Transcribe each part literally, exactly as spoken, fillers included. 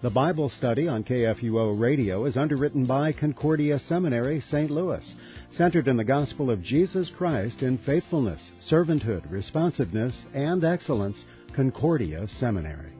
The Bible study on K F U O Radio is underwritten by Concordia Seminary, Saint Louis, centered in the gospel of Jesus Christ in faithfulness, servanthood, responsiveness, and excellence. Concordia Seminary.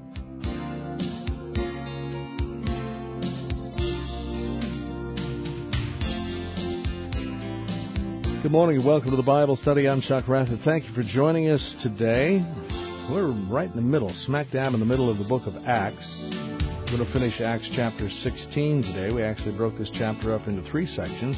Good morning and welcome to the Bible study. I'm Chuck Rath. Thank you for joining us today. We're right in the middle, smack dab in the middle of the book of Acts. We're going to finish Acts chapter sixteen today. We actually broke this chapter up into three sections.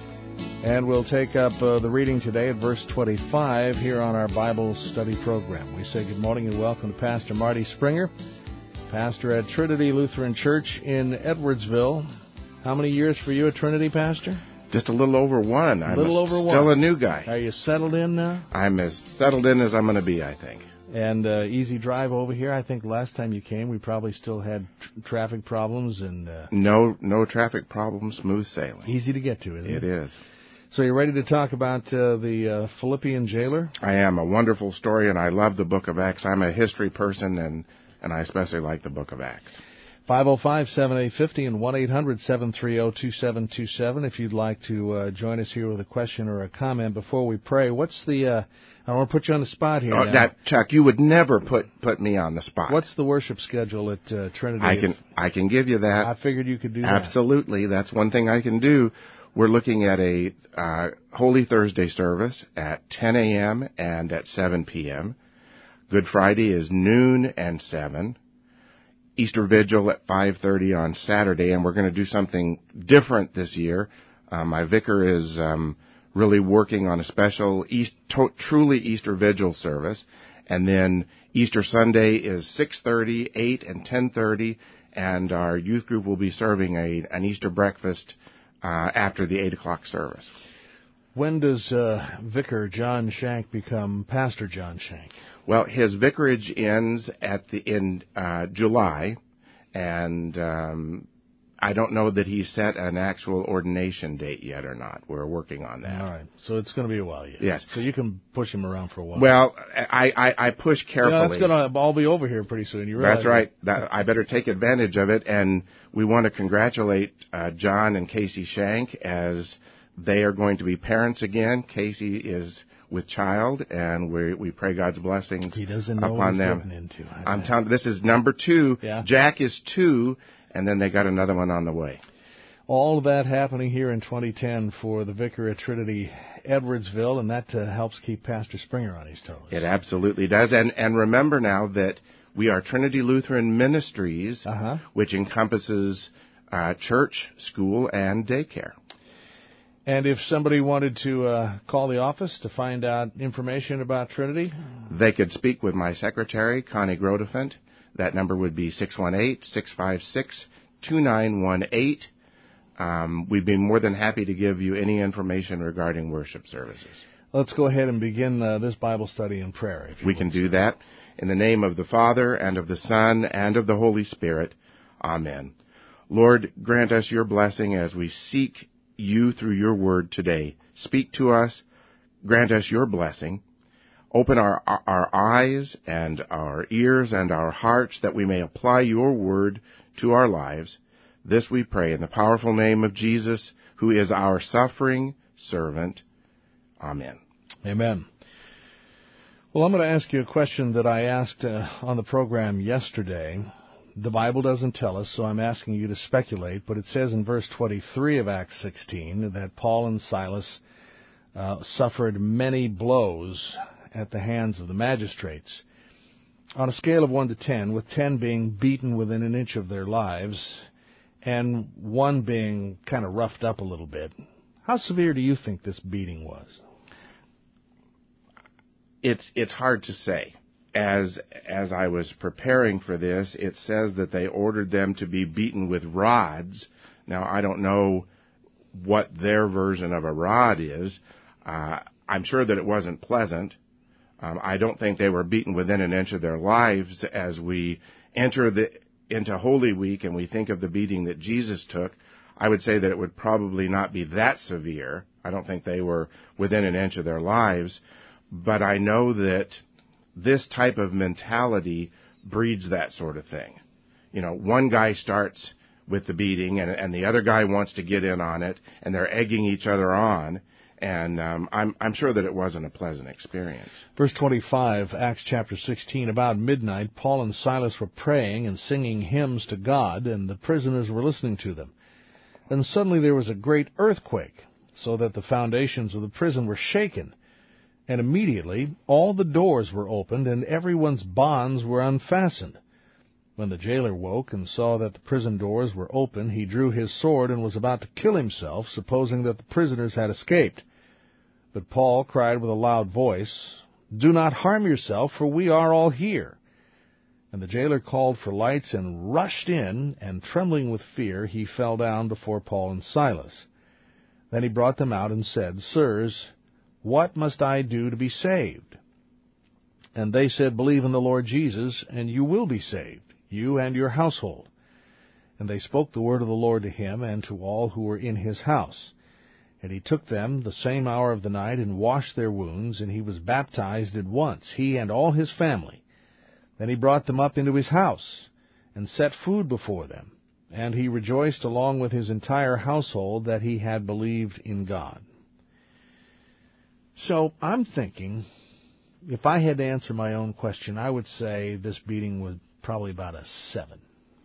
And we'll take up uh, the reading today at verse twenty-five here on our Bible study program. We say good morning and welcome to Pastor Marty Springer, pastor at Trinity Lutheran Church in Edwardsville. How many years for you at Trinity, Pastor? Just a little over one. I'm little a, over still one. a new guy. Are you settled in now? I'm as settled in as I'm going to be, I think. And uh, easy drive over here. I think last time you came, we probably still had tr- traffic problems. and uh, No no traffic problems, smooth sailing. Easy to get to, isn't it? It is. So you're ready to talk about uh, the uh, Philippian jailer? I am. A wonderful story, and I love the book of Acts. I'm a history person, and, and I especially like the book of Acts. five oh five, seven eight five oh and one eight hundred, seven three zero, two seven two seven if you'd like to uh, join us here with a question or a comment before we pray. What's the... Uh, I don't want to put you on the spot here. Oh, now. that, Chuck, you would never put, put me on the spot. What's the worship schedule at uh, Trinity? I can I can give you that. I figured you could do that. Absolutely. That's one thing I can do. We're looking at a uh, Holy Thursday service at ten a.m. and at seven p.m. Good Friday is noon and seven. Easter Vigil at five thirty on Saturday, and we're going to do something different this year. Uh, my vicar is um, really working on a special East, to, truly Easter Vigil service, and then Easter Sunday is six thirty, eight, and ten thirty, and our youth group will be serving a an Easter breakfast uh, after the eight o'clock service. When does uh, Vicar John Shank become Pastor John Shank? Well, his vicarage ends at the in uh, July, and um, I don't know that he set an actual ordination date yet or not. We're working on that. All right, so it's going to be a while yet. Yes. So you can push him around for a while. Well, I, I, I push carefully. You know, that's going to all be over here pretty soon. You realize That's right. That, I better take advantage of it, and we want to congratulate uh, John and Casey Shank as they are going to be parents again. Casey is with child, and we we pray God's blessings he doesn't know upon what he's them. getting into. I'm telling you, this is number two. Yeah. Jack is two, and then they got another one on the way. All of that happening here in twenty ten for the Vicar at Trinity Edwardsville, and that uh, helps keep Pastor Springer on his toes. It absolutely does. And and remember now that we are Trinity Lutheran Ministries, uh-huh. which encompasses uh, church, school, and daycare. And if somebody wanted to uh, call the office to find out information about Trinity? They could speak with my secretary, Connie Grodefant. That number would be six one eight, six five six, two nine one eight. Um, we'd be more than happy to give you any information regarding worship services. Let's go ahead and begin uh, this Bible study in prayer. If you we can do that. In the name of the Father, and of the Son, and of the Holy Spirit. Amen. Lord, grant us your blessing as we seek you through your word today. Speak to us. Grant us your blessing. Open our our eyes and our ears and our hearts that we may apply your word to our lives. This we pray in the powerful name of Jesus, who is our suffering servant. Amen. Amen. Well, I'm going to ask you a question that I asked uh, on the program yesterday. The Bible doesn't tell us, so I'm asking you to speculate, but it says in verse twenty-three of Acts sixteen that Paul and Silas uh, suffered many blows at the hands of the magistrates. On a scale of one to ten, with ten being beaten within an inch of their lives, and one being kind of roughed up a little bit, how severe do you think this beating was? It's it's hard to say. As as I was preparing for this, it says that they ordered them to be beaten with rods. Now, I don't know what their version of a rod is. Uh, I'm sure that it wasn't pleasant. Um, I don't think they were beaten within an inch of their lives. As we enter the into Holy Week and we think of the beating that Jesus took, I would say that it would probably not be that severe. I don't think they were within an inch of their lives. But I know that this type of mentality breeds that sort of thing. you know, one guy starts with the beating and, and the other guy wants to get in on it, and they're egging each other on. And um, I'm, I'm sure that it wasn't a pleasant experience. Verse twenty-five, Acts chapter sixteen, about midnight, Paul and Silas were praying and singing hymns to God, and the prisoners were listening to them. Then suddenly there was a great earthquake, so that the foundations of the prison were shaken. And immediately all the doors were opened, and everyone's bonds were unfastened. When the jailer woke and saw that the prison doors were open, he drew his sword and was about to kill himself, supposing that the prisoners had escaped. But Paul cried with a loud voice, "Do not harm yourself, for we are all here." And the jailer called for lights and rushed in, and trembling with fear, he fell down before Paul and Silas. Then he brought them out and said, "Sirs, what must I do to be saved?" And they said, "Believe in the Lord Jesus, and you will be saved, you and your household." And they spoke the word of the Lord to him and to all who were in his house. And he took them the same hour of the night and washed their wounds, and he was baptized at once, he and all his family. Then he brought them up into his house and set food before them. And he rejoiced along with his entire household that he had believed in God. So I'm thinking, if I had to answer my own question, I would say this beating was probably about a seven.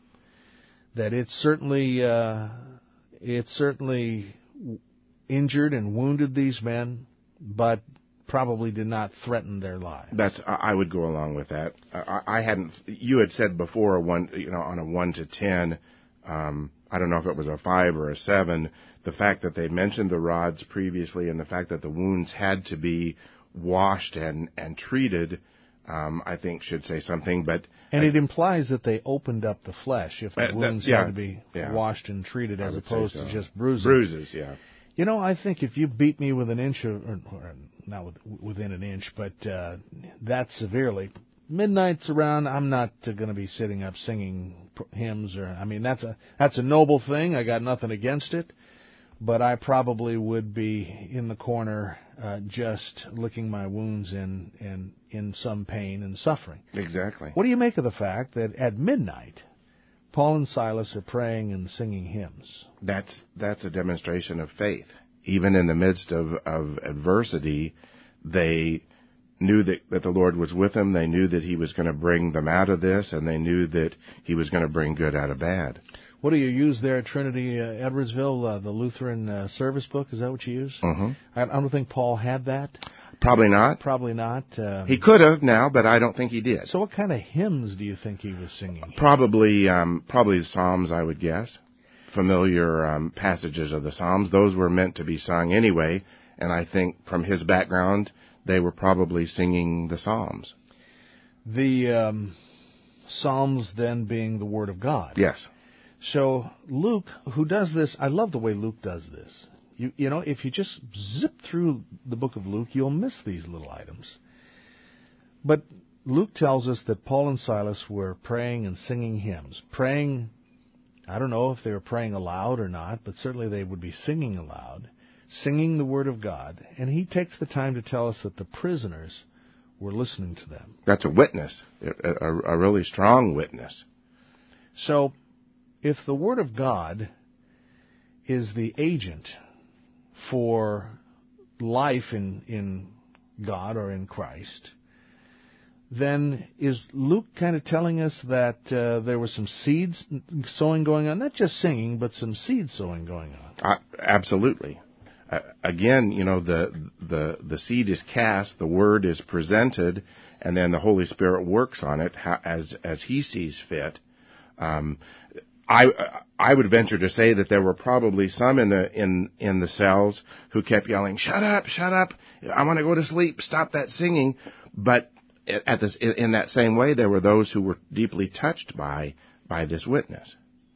That it certainly, uh, it certainly injured and wounded these men, but probably did not threaten their lives. That's I would go along with that. I, I hadn't. You had said before a one, you know, on a one to ten. Um, I don't know if it was a five or a seven. The fact that they mentioned the rods previously, and the fact that the wounds had to be washed and and treated, um, I think should say something. But and I, it implies that they opened up the flesh if the uh, wounds that, yeah, had to be yeah. washed and treated, as opposed so. to just bruises. Bruises, yeah. You know, I think if you beat me with an inch, of, or, or not with, within an inch, but uh, that severely, midnight's around, I'm not uh, going to be sitting up singing hymns. Or I mean, that's a that's a noble thing. I got nothing against it, but I probably would be in the corner, uh, just licking my wounds in, in in some pain and suffering. Exactly. What do you make of the fact that at midnight, Paul and Silas are praying and singing hymns? That's that's a demonstration of faith. Even in the midst of, of adversity, they knew that, that the Lord was with them. They knew that he was going to bring them out of this, and they knew that he was going to bring good out of bad. What do you use there at Trinity uh, Edwardsville, uh, the Lutheran uh, service book? Is that what you use? Mm-hmm. I, I don't think Paul had that. Probably not. Probably not. Um, he could have now, but I don't think he did. So what kind of hymns do you think he was singing? Probably, um, probably Psalms, I would guess. Familiar um, passages of the Psalms. Those were meant to be sung anyway, and I think from his background, they were probably singing the Psalms. The um, Psalms then being the Word of God. Yes. So Luke, who does this, I love the way Luke does this. You, you know, if you just zip through the book of Luke, you'll miss these little items. But Luke tells us that Paul and Silas were praying and singing hymns. Praying, I don't know if they were praying aloud or not, but certainly they would be singing aloud, singing the Word of God. And he takes the time to tell us that the prisoners were listening to them. That's a witness, a, a, a really strong witness. So, if the Word of God is the agent for life in, in God or in Christ, then is Luke kind of telling us that uh, there was some seeds sowing going on? Not just singing, but some seed sowing going on. Uh, absolutely. Uh, again, you know, the, the, the seed is cast, the Word is presented, and then the Holy Spirit works on it as, as He sees fit. Um, I I would venture to say that there were probably some in the in in the cells who kept yelling, "Shut up, shut up! I want to go to sleep. Stop that singing." But at this, in that same way, there were those who were deeply touched by by this witness.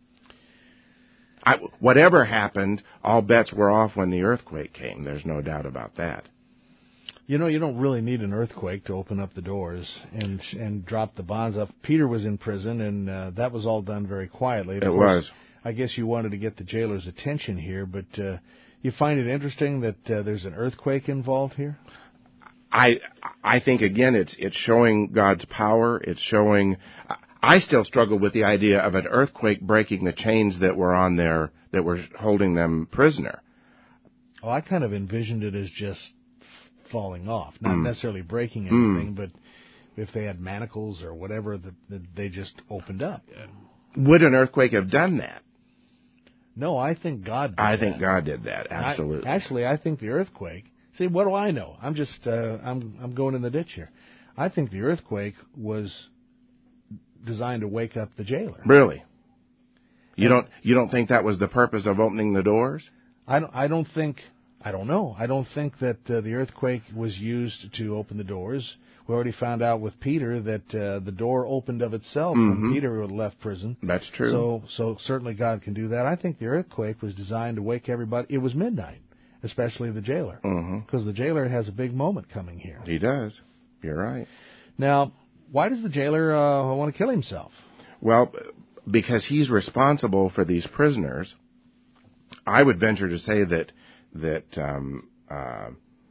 I, whatever happened, all bets were off when the earthquake came. There's no doubt about that. You know, you don't really need an earthquake to open up the doors and and drop the bonds up. Peter was in prison, and uh, that was all done very quietly. Of it course, was. I guess you wanted to get the jailer's attention here, but uh, you find it interesting that uh, there's an earthquake involved here? I I think, again, it's it's showing God's power. It's showing... I still struggle with the idea of an earthquake breaking the chains that were on their, that were holding them prisoner. Oh, I kind of envisioned it as just falling off, not Mm. necessarily breaking anything, Mm. but if they had manacles or whatever, that, that they just opened up. Would an earthquake have done that? No, I think God did I that. think God did that, absolutely. I, actually, I think the earthquake. See, what do I know? I'm just uh, I'm I'm going in the ditch here. I think the earthquake was designed to wake up the jailer. Really? You And don't you don't think that was the purpose of opening the doors? I don't I don't think I don't know. I don't think that uh, the earthquake was used to open the doors. We already found out with Peter that uh, the door opened of itself Mm-hmm. when Peter left prison. That's true. So so certainly God can do that. I think the earthquake was designed to wake everybody. It was midnight, especially the jailer, Mm-hmm. because the jailer has a big moment coming here. He does. You're right. Now, why does the jailer uh, want to kill himself? Well, because he's responsible for these prisoners, I would venture to say that that um, uh,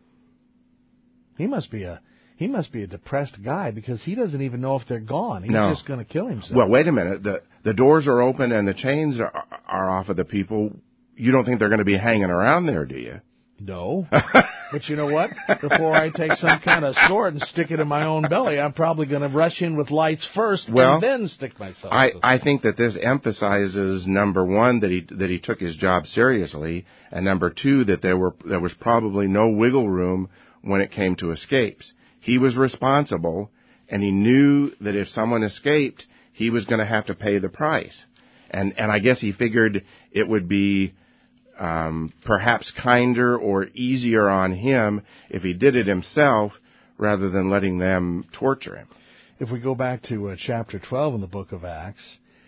He must be a he must be a depressed guy because he doesn't even know if they're gone. He's No. just going to kill himself. well, wait a minute. The the doors are open and the chains are, are off of the people. You don't think they're going to be hanging around there, do you? No. But you know what? Before I take some kind of sword and stick it in my own belly, I'm probably going to rush in with lights first Well, and then stick myself. I, to- I think that this emphasizes, number one, that he that he took his job seriously, and number two, that there were there was probably no wiggle room when it came to escapes. He was responsible, and he knew that if someone escaped, he was going to have to pay the price. And and I guess he figured it would be um, perhaps kinder or easier on him if he did it himself rather than letting them torture him. If we go back to uh, chapter twelve in the book of Acts,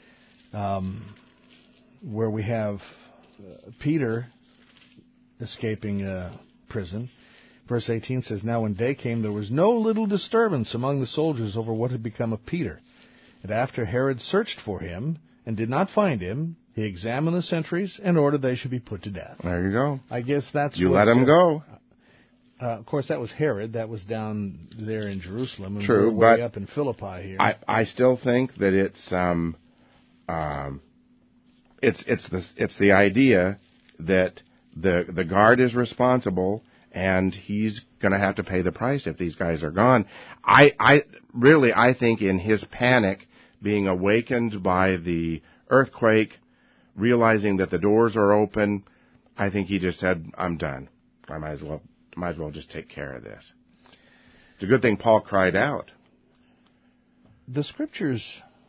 um, where we have uh, Peter escaping uh, prison, verse eighteen says, "Now when day came, there was no little disturbance among the soldiers over what had become of Peter. And after Herod searched for him and did not find him, he examined the sentries and ordered they should be put to death." There you go. I guess that's You what, let him uh, go. Uh, of course, that was Herod. That was down there in Jerusalem, and True, we're way but up in Philippi here. I, I still think that it's um, um, it's it's the it's the idea that the the guard is responsible and he's going to have to pay the price if these guys are gone. I I really I think in his panic, being awakened by the earthquake, realizing that the doors are open, I think he just said, "I'm done. I might as well might as well just take care of this." It's a good thing Paul cried out. The scriptures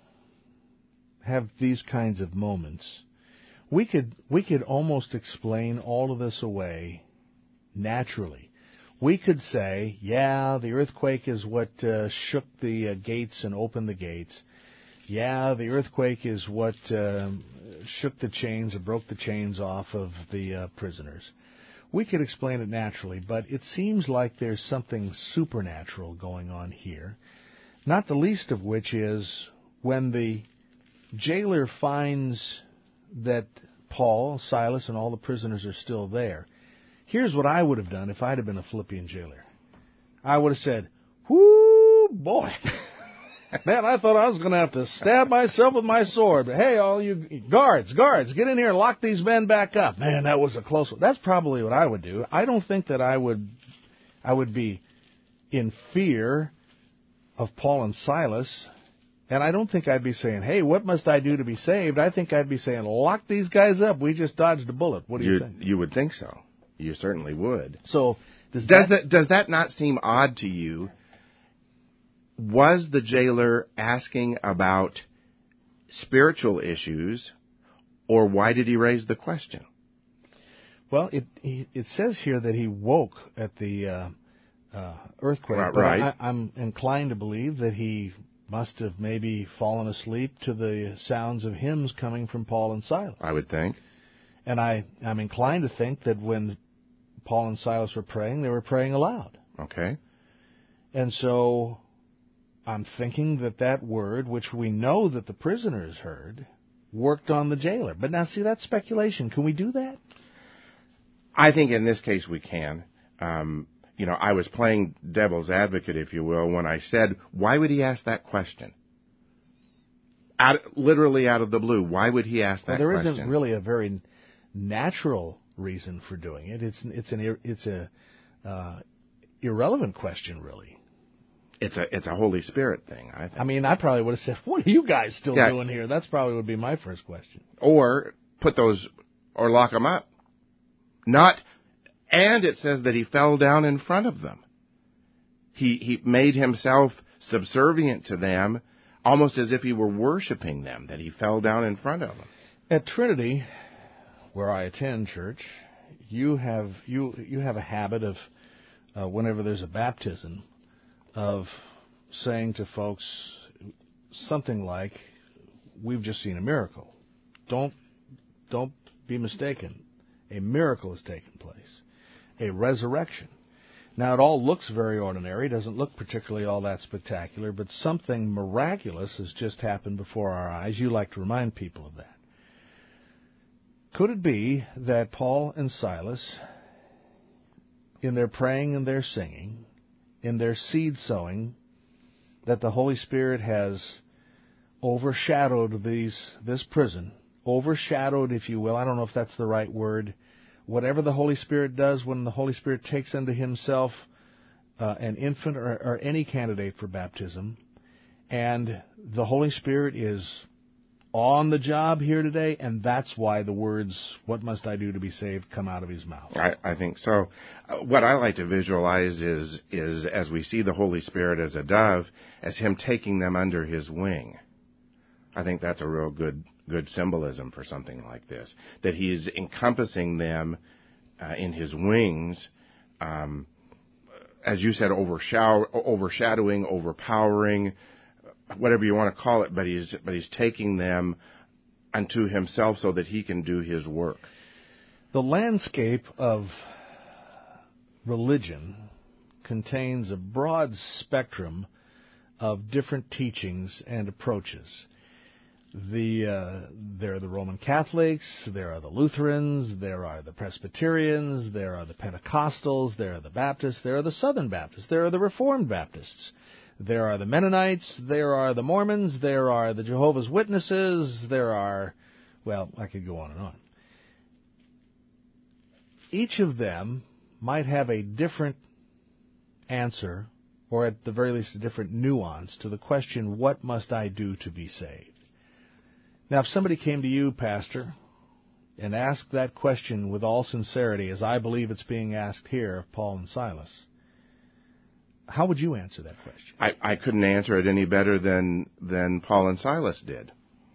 have these kinds of moments. We could we could almost explain all of this away naturally. We could say, yeah, the earthquake is what uh, shook the uh, gates and opened the gates. Yeah, the earthquake is what uh, shook the chains or broke the chains off of the uh, prisoners. We could explain it naturally, but it seems like there's something supernatural going on here, not the least of which is when the jailer finds that Paul, Silas, and all the prisoners are still there. Here's what I would have done if I'd have been a Philippian jailer. I would have said, "Whoo, boy. Man, I thought I was going to have to stab myself with my sword. But hey, all you guards, guards, get in here and lock these men back up." Man, that was a close one. That's probably what I would do. I don't think that I would, I would be in fear of Paul and Silas. And I don't think I'd be saying, "Hey, what must I do to be saved?" I think I'd be saying, "Lock these guys up. We just dodged a bullet." What do you, you think? You would think so. You certainly would. So does, Does that, that does that not seem odd to you? Was the jailer asking about spiritual issues, or why did he raise the question? Well, it he, it says here that he woke at the uh, uh, earthquake. Right, but right. I, I'm inclined to believe that he must have maybe fallen asleep to the sounds of hymns coming from Paul and Silas. I would think. And I, I'm inclined to think that when Paul and Silas were praying, they were praying aloud. Okay. And so I'm thinking that that word, which we know that the prisoners heard, worked on the jailer. But now, see, that's speculation. Can we do that? I think in this case we can. Um, you know, I was playing devil's advocate, if you will, when I said, why would he ask that question? Out, literally out of the blue. Why would he ask that well, there question? There isn't really a very natural reason for doing it. It's it's an it's a uh, irrelevant question, really. It's a it's a Holy Spirit thing, I think. I mean, I probably would have said, "What are you guys still yeah. doing here?" That's probably would be my first question. Or put those, or lock them up. Not, and it says that he fell down in front of them. He he made himself subservient to them, almost as if he were worshiping them, that he fell down in front of them. At Trinity, where I attend church, you have you you have a habit of, uh, whenever there's a baptism, of saying to folks something like, "We've just seen a miracle." Don't don't be mistaken. A miracle has taken place, a resurrection. Now, it all looks very ordinary, doesn't look particularly all that spectacular, but something miraculous has just happened before our eyes. You like to remind people of that. Could it be that Paul and Silas, in their praying and their singing, in their seed sowing, that the Holy Spirit has overshadowed these this prison, overshadowed, if you will, I don't know if that's the right word, whatever the Holy Spirit does when the Holy Spirit takes unto himself uh, an infant or, or any candidate for baptism, and the Holy Spirit is on the job here today, and that's why the words, "What must I do to be saved?" come out of his mouth. I, I think so. Uh, what I like to visualize is, is as we see the Holy Spirit as a dove, as him taking them under his wing. I think that's a real good good symbolism for something like this, that he's encompassing them uh, in his wings, um, as you said, overshadow, overshadowing, overpowering, whatever you want to call it, but he's but he's taking them unto himself so that he can do his work. The landscape of religion contains a broad spectrum of different teachings and approaches. The uh, there are the Roman Catholics, there are the Lutherans, there are the Presbyterians, there are the Pentecostals, there are the Baptists, there are the Southern Baptists, there are the Reformed Baptists, there are the Mennonites, there are the Mormons, there are the Jehovah's Witnesses, there are, well, I could go on and on. Each of them might have a different answer, or at the very least a different nuance to the question, what must I do to be saved? Now, if somebody came to you, Pastor, and asked that question with all sincerity, as I believe it's being asked here of Paul and Silas, how would you answer that question? I, I couldn't answer it any better than, than Paul and Silas did.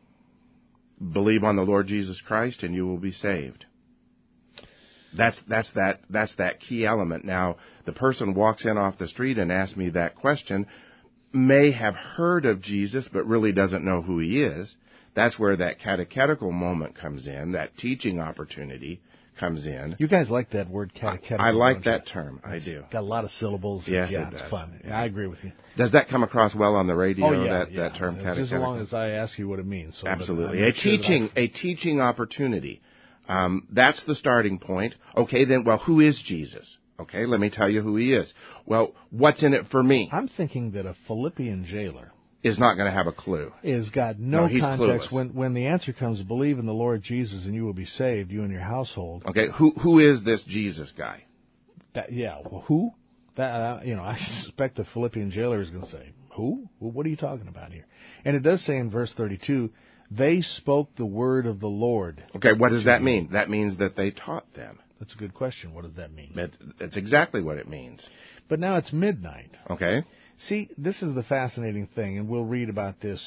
Believe on the Lord Jesus Christ and you will be saved. That's that's that that's that key element. Now, the person walks in off the street and asks me that question, may have heard of Jesus but really doesn't know who he is. That's where that catechetical moment comes in, that teaching opportunity comes in. You guys like that word, catechetical. I, I like that you? term. It's I do. Got a lot of syllables. Yes, yeah, it it's does. fun. Yeah, I agree with you. Does that come across well on the radio? Oh, yeah, that, yeah. that term, it's catechetical? just as long as I ask you what it means. So Absolutely, a sure teaching, a teaching opportunity. Um, that's the starting point. Okay, then, well, who is Jesus? Okay, let me tell you who he is. Well, what's in it for me? I'm thinking that a Philippian jailer is not going to have a clue. Is got no, no context. Clueless. When when the answer comes, believe in the Lord Jesus and you will be saved, you and your household. Okay, who who is this Jesus guy? That, yeah, well, who? That uh, you know, I suspect the Philippian jailer is going to say, who? Well, what are you talking about here? And it does say in verse thirty-two, they spoke the word of the Lord. Okay, what does that mean? That means that they taught them. That's a good question. What does that mean? That, that's exactly what it means. But now it's midnight. Okay. See, this is the fascinating thing, and we'll read about this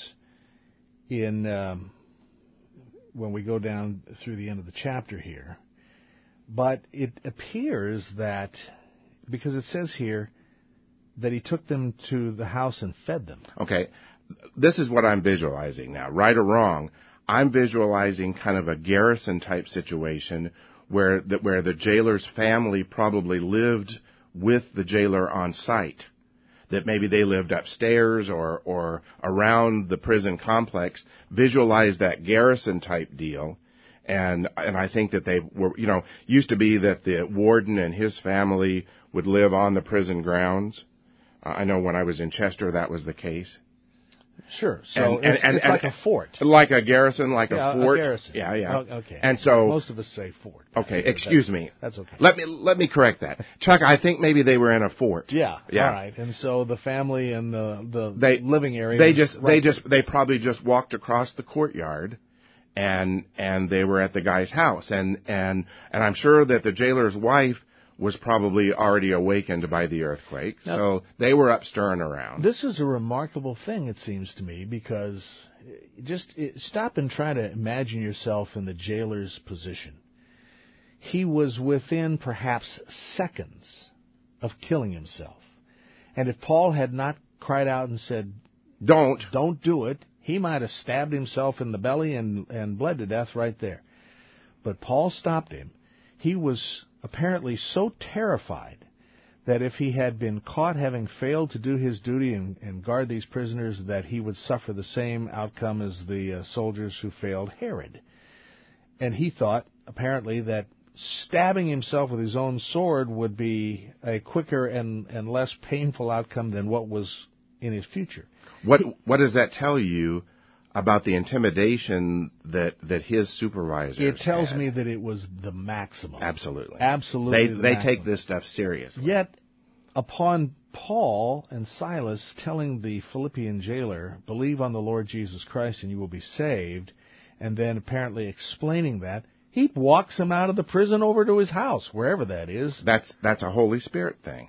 in um, when we go down through the end of the chapter here. But it appears that, because it says here that he took them to the house and fed them. Okay. This is what I'm visualizing now. Right or wrong, I'm visualizing kind of a garrison-type situation where the, where the jailer's family probably lived with the jailer on site. That maybe they lived upstairs or, or around the prison complex. Visualize that garrison-type deal. And and I think that they were, you know, used to be that the warden and his family would live on the prison grounds. Uh, I know when I was in Chester that was the case. Sure. So And- it's, and- it's and- like a fort. Like a garrison, like Yeah, a fort. a garrison. Yeah, yeah. Oh, okay. And so, Most of us say fort. okay, That's- excuse me. That's okay. Let me let me correct that, Chuck. I think maybe they were in a fort. Yeah. Yeah. All right. And so the family and the the They- living area. They was just right they there. just they probably just walked across the courtyard, and and they were at the guy's house, and and and I'm sure that the jailer's wife was probably already awakened by the earthquake, Now- so they were up stirring around. This is a remarkable thing, it seems to me, because just it, stop and try to imagine yourself in the jailer's position. He was within perhaps seconds of killing himself. And if Paul had not cried out and said, Don't. don't do it, he might have stabbed himself in the belly and, and bled to death right there. But Paul stopped him. He was apparently so terrified that if he had been caught having failed to do his duty and, and guard these prisoners, that he would suffer the same outcome as the uh, soldiers who failed Herod. And he thought, apparently, that stabbing himself with his own sword would be a quicker and, and less painful outcome than what was in his future. What what does that tell you about the intimidation that that his supervisors It tells had? me that it was the maximum. Absolutely. Absolutely. They the they maximum. take this stuff seriously. Yet, upon Paul and Silas telling the Philippian jailer, believe on the Lord Jesus Christ and you will be saved, and then apparently explaining that, he walks him out of the prison over to his house, wherever that is. That's that's a Holy Spirit thing.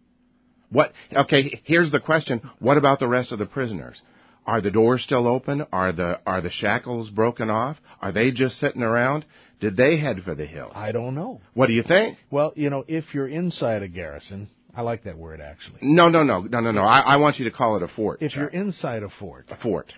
What? Okay, here's the question: what about the rest of the prisoners? Are the doors still open? Are the are the shackles broken off? Are they just sitting around? Did they head for the hill? I don't know. What do you think? Well, you know, if you're inside a garrison, I like that word actually. No, no, no, no, no, no. I, I want you to call it a fort. If Chuck. you're inside a fort, a fort.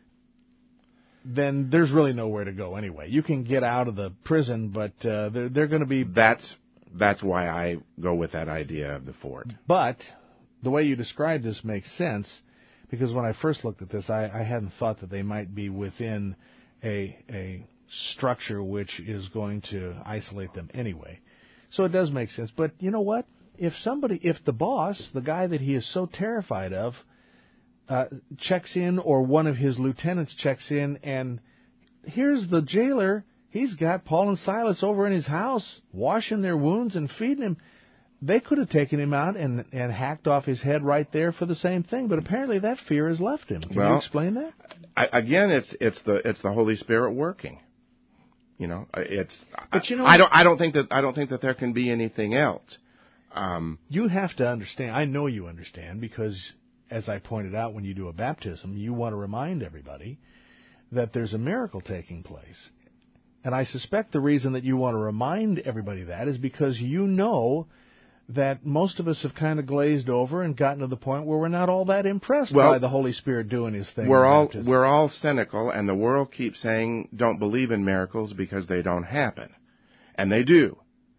then there's really nowhere to go anyway. You can get out of the prison, but uh, they're, they're going to be... That's that's why I go with that idea of the fort. But the way you describe this makes sense, because when I first looked at this, I, I hadn't thought that they might be within a a structure which is going to isolate them anyway. So it does make sense. But you know what? If somebody, if the boss, the guy that he is so terrified of, uh, checks in, or one of his lieutenants checks in, and here's the jailer, he's got Paul and Silas over in his house, washing their wounds and feeding him. They could have taken him out and, and hacked off his head right there for the same thing, but apparently that fear has left him. Can Well, you explain that? I, again, it's it's the it's the Holy Spirit working. You know, it's. But you know, I don't. I don't think that. I don't think that there can be anything else. Um, you have to understand. I know you understand, because, as I pointed out, when you do a baptism, you want to remind everybody that there's a miracle taking place. And I suspect the reason that you want to remind everybody that is because you know that most of us have kind of glazed over and gotten to the point where we're not all that impressed well, by the Holy Spirit doing His thing. We're in all baptism. we're all cynical, and the world keeps saying don't believe in miracles because they don't happen, and they do.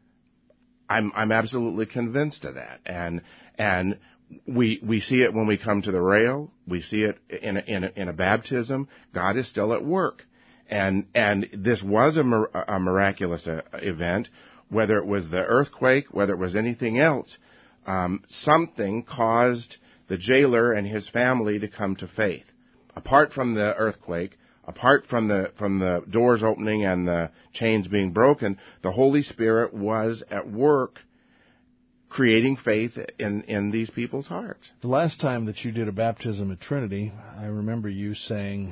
I'm I'm absolutely convinced of that, and and we we see it when we come to the rail. We see it in a, in a, in a baptism. God is still at work, and and this was a, mir- a miraculous uh, event. Whether it was the earthquake, whether it was anything else, um, something caused the jailer and his family to come to faith. Apart from the earthquake, apart from the from the doors opening and the chains being broken, the Holy Spirit was at work creating faith in, in these people's hearts. The last time that you did a baptism at Trinity, I remember you saying,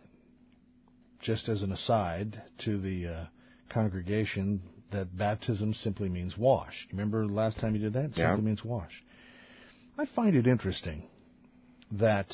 just as an aside to the uh, congregation, that baptism simply means wash. Remember the last time you did that? It Yeah. simply means wash. I find it interesting that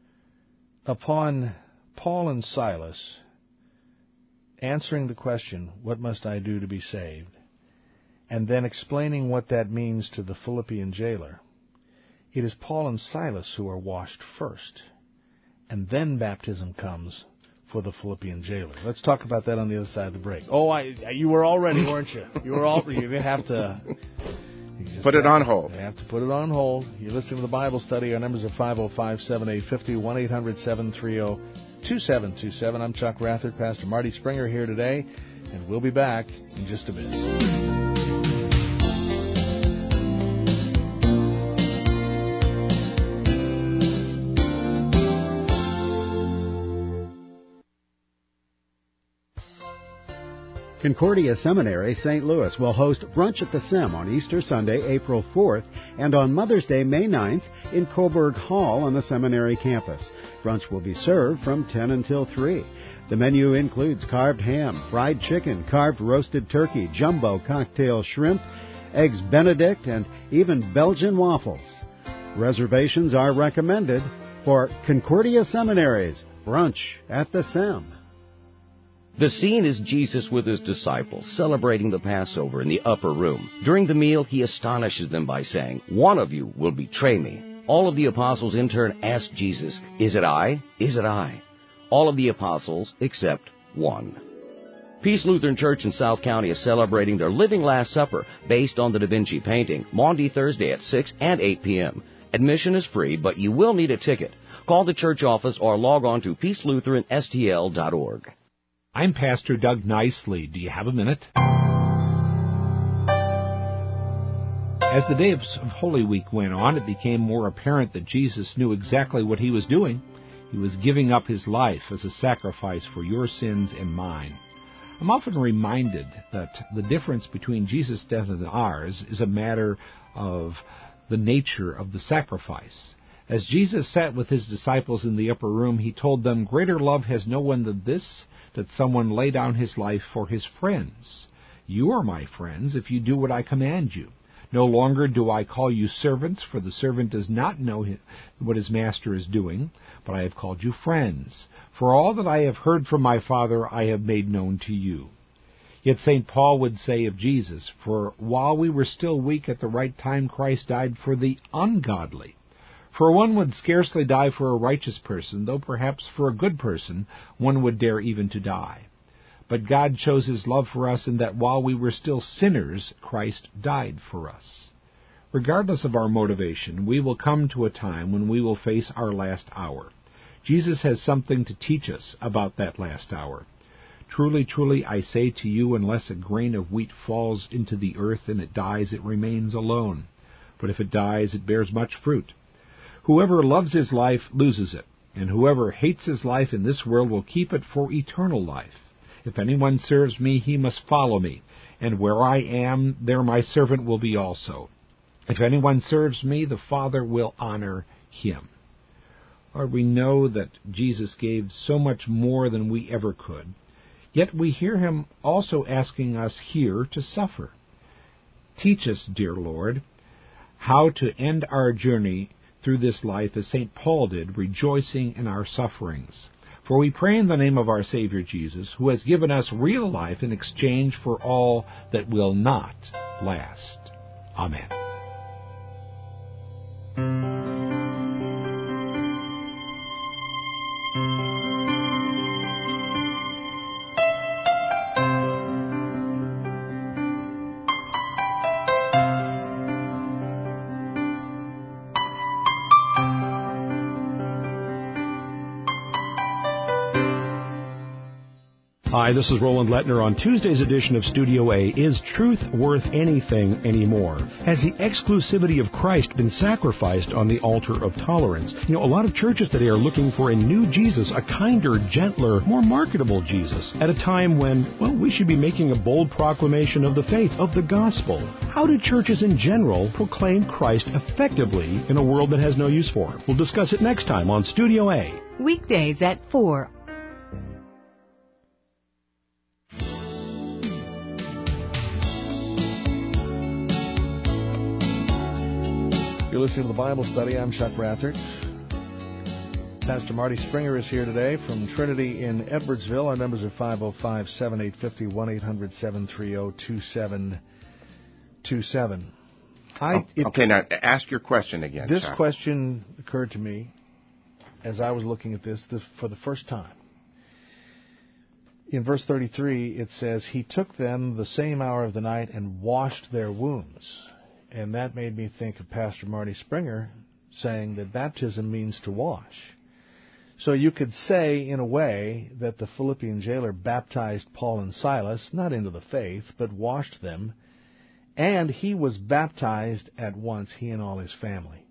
upon Paul and Silas answering the question, what must I do to be saved, and then explaining what that means to the Philippian jailer, it is Paul and Silas who are washed first, and then baptism comes for the Philippian jailer. Let's talk about that on the other side of the break. Oh, I, you were all ready, weren't you? You were all. You have to you just Put it have, on hold. You have to put it on hold. You're listening to the Bible Study. Our numbers are five oh five, seven eight five oh, one eight hundred, seven three zero, two seven two seven. I'm Chuck Rathert, Pastor Marty Springer here today, and we'll be back in just a bit. Concordia Seminary, Saint Louis will host Brunch at the Sem on Easter Sunday, April fourth, and on Mother's Day, May ninth, in Coburg Hall on the seminary campus. Brunch will be served from ten until three. The menu includes carved ham, fried chicken, carved roasted turkey, jumbo cocktail shrimp, eggs Benedict, and even Belgian waffles. Reservations are recommended for Concordia Seminary's Brunch at the Sem. The scene is Jesus with his disciples celebrating the Passover in the upper room. During the meal, he astonishes them by saying, "One of you will betray me." All of the apostles in turn ask Jesus, "Is it I? Is it I?" All of the apostles except one. Peace Lutheran Church in South County is celebrating their Living Last Supper based on the Da Vinci painting, Maundy Thursday at six and eight p.m. Admission is free, but you will need a ticket. Call the church office or log on to peace lutheran s t l dot org. I'm Pastor Doug Nicely. Do you have a minute? As the days of Holy Week went on, it became more apparent that Jesus knew exactly what he was doing. He was giving up his life as a sacrifice for your sins and mine. I'm often reminded that the difference between Jesus' death and ours is a matter of the nature of the sacrifice. As Jesus sat with his disciples in the upper room, he told them, "Greater love has no one than this, that someone lay down his life for his friends. You are my friends if you do what I command you. No longer do I call you servants, for the servant does not know what his master is doing, but I have called you friends. For all that I have heard from my Father I have made known to you." Yet Saint Paul would say of Jesus, "For while we were still weak, at the right time Christ died for the ungodly." For one would scarcely die for a righteous person, though perhaps for a good person one would dare even to die. But God shows his love for us in that while we were still sinners, Christ died for us. Regardless of our motivation, we will come to a time when we will face our last hour. Jesus has something to teach us about that last hour. "Truly, truly, I say to you, unless a grain of wheat falls into the earth and it dies, it remains alone. But if it dies, it bears much fruit. Whoever loves his life loses it, and whoever hates his life in this world will keep it for eternal life. If anyone serves me, he must follow me, and where I am, there my servant will be also. If anyone serves me, the Father will honor him." Lord, we know that Jesus gave so much more than we ever could, yet we hear him also asking us here to suffer. Teach us, dear Lord, how to end our journey through this life as Saint Paul did, rejoicing in our sufferings. For we pray in the name of our Savior Jesus, who has given us real life in exchange for all that will not last. Amen. Hi, this is Roland Lettner. On Tuesday's edition of Studio A, Is Truth Worth Anything Anymore? Has the exclusivity of Christ been sacrificed on the altar of tolerance? You know, a lot of churches today are looking for a new Jesus, a kinder, gentler, more marketable Jesus, at a time when, well, we should be making a bold proclamation of the faith, of the gospel. How do churches in general proclaim Christ effectively in a world that has no use for him? We'll discuss it next time on Studio A. Weekdays at four. You're listening to the Bible Study. I'm Chuck Rathert. Pastor Marty Springer is here today from Trinity in Edwardsville. Our numbers are five oh five, seven eight five oh, one eight hundred, seven three oh, two seven two seven. I, it, okay, now ask your question again. This Chuck. question occurred to me as I was looking at this, this for the first time. In verse thirty-three, it says, "He took them the same hour of the night and washed their wounds." And that made me think of Pastor Marty Springer saying that baptism means to wash. So you could say, in a way, that the Philippian jailer baptized Paul and Silas, not into the faith, but washed them, and he was baptized at once, he and all his family.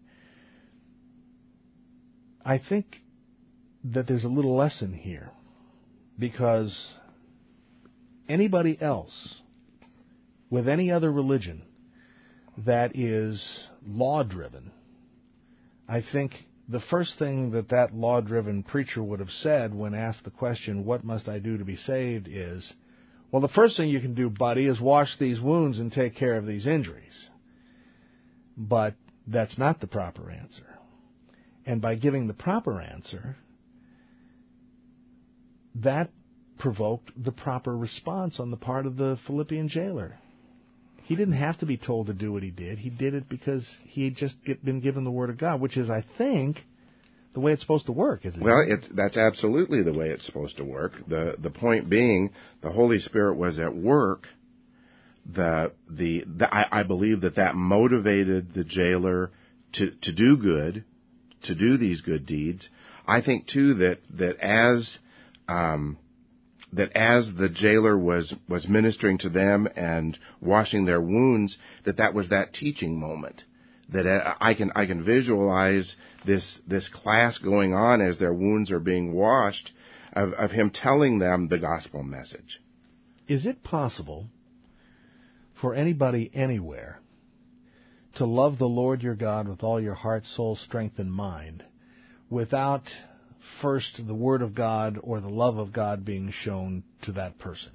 I think that there's a little lesson here, because anybody else with any other religion that is law-driven, I think the first thing that that law-driven preacher would have said when asked the question, what must I do to be saved, is, well, the first thing you can do, buddy, is wash these wounds and take care of these injuries. But that's not the proper answer. And by giving the proper answer, that provoked the proper response on the part of the Philippian jailer. He didn't have to be told to do what he did. He did it because he had just get, been given the Word of God, which is, I think, the way it's supposed to work, isn't it? Well, it, that's absolutely the way it's supposed to work. The the point being, the Holy Spirit was at work. The the, the I, I believe that that motivated the jailer to to do good, to do these good deeds. I think too that that as um, that as the jailer was was ministering to them and washing their wounds, that that was that teaching moment. That I can I can visualize this this class going on as their wounds are being washed, of, of him telling them the gospel message. Is it possible for anybody anywhere to love the Lord your God with all your heart, soul, strength, and mind without first the Word of God or the love of God being shown to that person?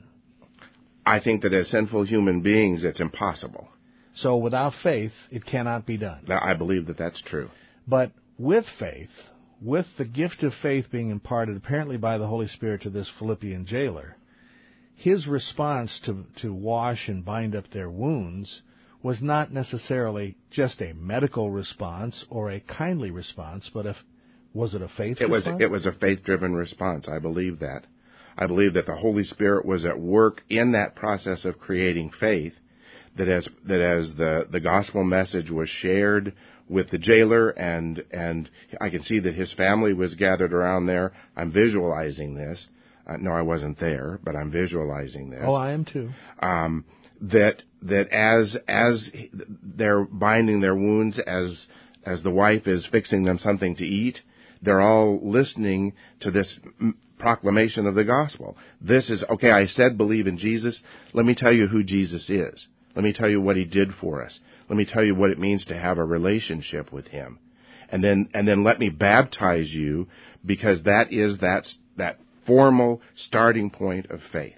I think that as sinful human beings, it's impossible. So without faith, it cannot be done. I believe that that's true. But with faith, with the gift of faith being imparted apparently by the Holy Spirit to this Philippian jailer, his response to, to wash and bind up their wounds was not necessarily just a medical response or a kindly response, but a, was it a faith it response? Was, it was a faith-driven response. I believe that. I believe that the Holy Spirit was at work in that process of creating faith, that as that as the, the gospel message was shared with the jailer, and and I can see that his family was gathered around there. I'm visualizing this. Uh, no, I wasn't there, but I'm visualizing this. Oh, I am too. Um, that that as as they're binding their wounds, as as the wife is fixing them something to eat, they're all listening to this proclamation of the gospel. This is, okay, I said believe in Jesus. Let me tell you who Jesus is. Let me tell you what he did for us. Let me tell you what it means to have a relationship with him. And then and then let me baptize you, because that is that, that formal starting point of faith.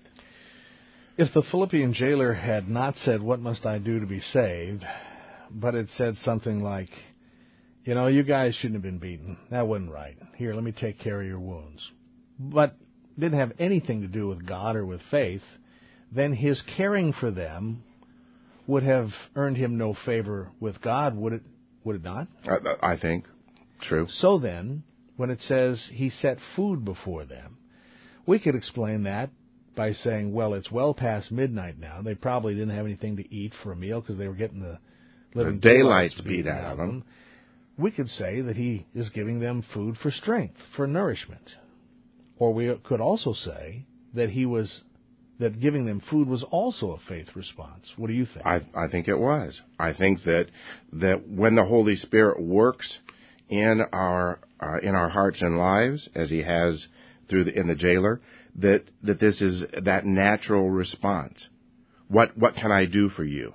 If the Philippian jailer had not said, what must I do to be saved, but had said something like, you know, you guys shouldn't have been beaten. That wasn't right. Here, let me take care of your wounds. But didn't have anything to do with God or with faith, then his caring for them would have earned him no favor with God, would it? Would it not? I, I think. True. So then, when it says he set food before them, we could explain that by saying, well, it's well past midnight now. They probably didn't have anything to eat for a meal because they were getting the living the daylights beat out of them. them. We could say that he is giving them food for strength, for nourishment. Or we could also say that he was that giving them food was also a faith response. What do you think? I, I think it was. I think that that when the Holy Spirit works in our uh, in our hearts and lives, as he has through the, in the jailer, that that this is that natural response. What what can I do for you?